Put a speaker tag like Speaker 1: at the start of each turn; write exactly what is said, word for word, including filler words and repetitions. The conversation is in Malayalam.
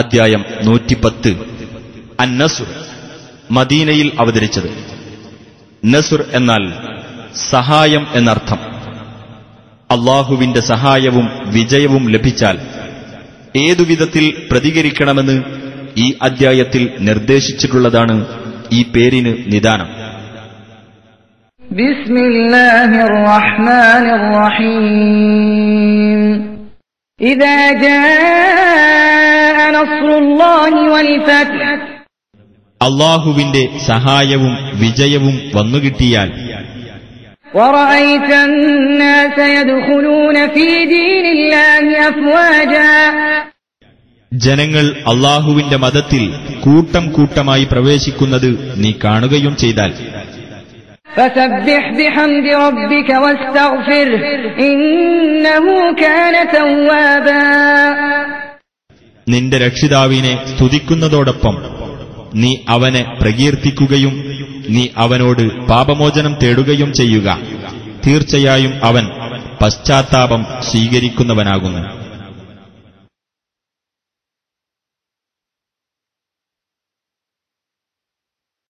Speaker 1: അദ്ധ്യായം നൂറ്റിപ്പത്ത്. അന്നസുർ, മദീനയിൽ അവതരിച്ചത്. നസുർ എന്നാൽ സഹായം എന്നർത്ഥം. അള്ളാഹുവിന്റെ സഹായവും വിജയവും ലഭിച്ചാൽ ഏതുവിധത്തിൽ പ്രതികരിക്കണമെന്ന് ഈ അദ്ധ്യായത്തിൽ നിർദ്ദേശിച്ചിട്ടുള്ളതാണ് ഈ പേരിന് നിദാനം.
Speaker 2: ബിസ്മില്ലാഹിർ റഹ്മാനിർ റഹീം. ഇദാ ജാഅ നസ്റുല്ലാഹി വൽ ഫത്ഹ്,
Speaker 1: അള്ളാഹുവിന്റെ സഹായവും വിജയവും വന്നുകിട്ടിയാൽ
Speaker 2: വറഅയ്ത അന്നാസ യദ്ഖുലൂന ഫീ ദീനില്ലാഹി അഫ്വാജാ,
Speaker 1: ജനങ്ങൾ അള്ളാഹുവിന്റെ മതത്തിൽ കൂട്ടം കൂട്ടമായി പ്രവേശിക്കുന്നത് നീ കാണുകയും ചെയ്താൽ
Speaker 2: ഫസബ്ബിഹ് ബിഹംദി റബ്ബിക വസ്തഗ്ഫിർഹ് ഇന്നഹു കാന തവ്വാബാ,
Speaker 1: നിന്റെ രക്ഷിതാവിനെ സ്തുതിക്കുന്നതോടൊപ്പം നീ അവനെ പ്രകീർത്തിക്കുകയും നീ അവനോട് പാപമോചനം തേടുകയും ചെയ്യുക. തീർച്ചയായും അവൻ പശ്ചാത്താപം സ്വീകരിക്കുന്നവനാകുന്നു.